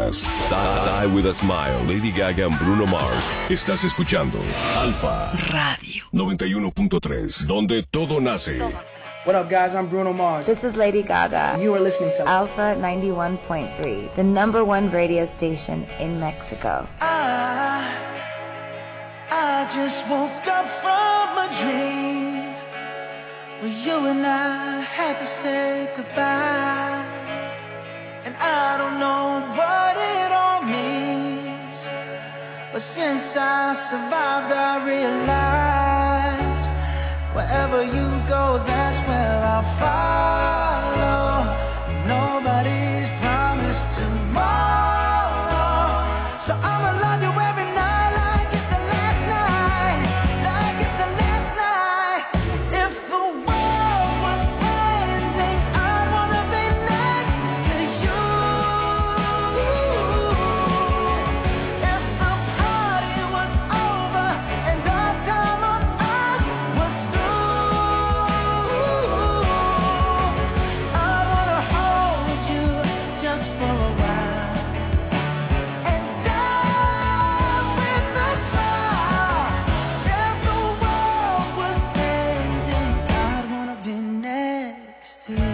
escuchas Die With a Smile, Lady Gaga and Bruno Mars. Estás escuchando Alfa Radio 91.3, donde todo nace. What up, guys? I'm Bruno Mars. This is Lady Gaga. You are listening to Alpha 91.3, the #1 radio station in Mexico. I just woke up from a dream where you and I had to say goodbye. And I don't know what it all means, but since I survived, I realized wherever you go, that's where I'll follow. Nobody's promised tomorrow, so I'ma love you every night like it's the last night, like it's the last night. If the world was ending, I wanna be next to you. If the party was over and our time on earth was through, I wanna hold you just for a while and die with a smile. If the world was ending, I'd wanna be next to you.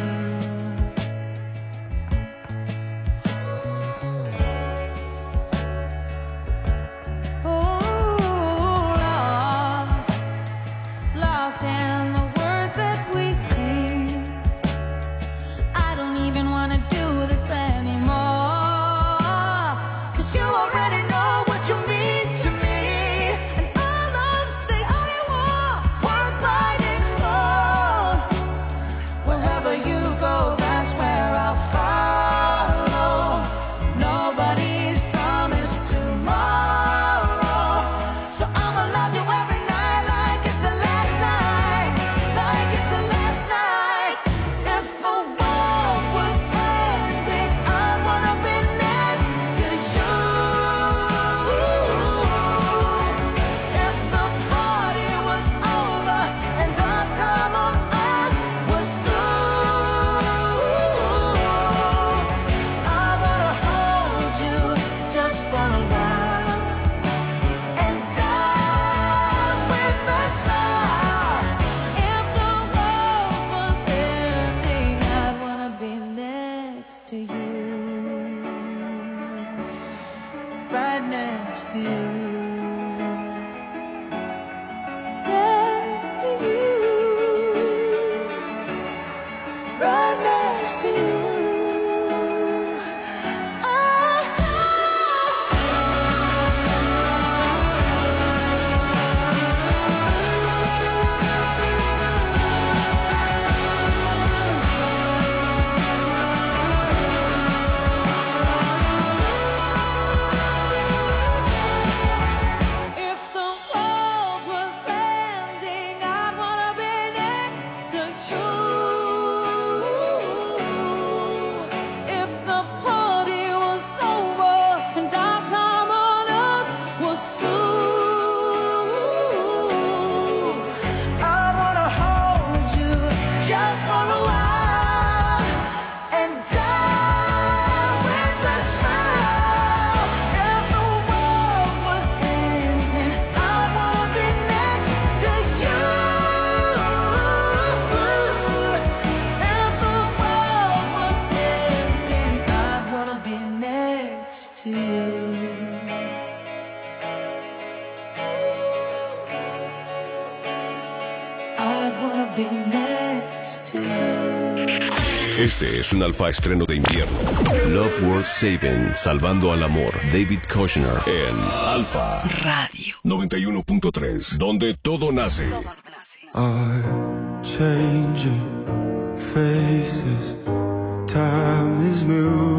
Lost in the words that we sing. I don't even wanna do this anymore, 'cause you already know what you mean to me. And all those things I want, words might explode. Wherever you go, that's where I'll follow. Nobody's promised tomorrow, so I'ma love you every night like it's the last night, like it's the last night. If the world was ending, I wanna be next to you. If the party was over and our time on earth was through, I wanna hold you just for a while and die with a smile. If the world was ending, I'd wanna be next to you, right next to you, next to you, right next to you. If the world was ending, I'd wanna be next to you. If the party was over and our time on earth was through, I wanna hold you just for a while and die with a smile. If the world was ending, I wanna be next to you. If the world was ending, I'd wanna be next to you. I'd wanna be next to you. Este es un alfa estreno de invierno. Love Worth Saving, Salvando al Amor, David Kushner en Alfa Radio 91.3, donde todo nace. Are changing faces, time is moving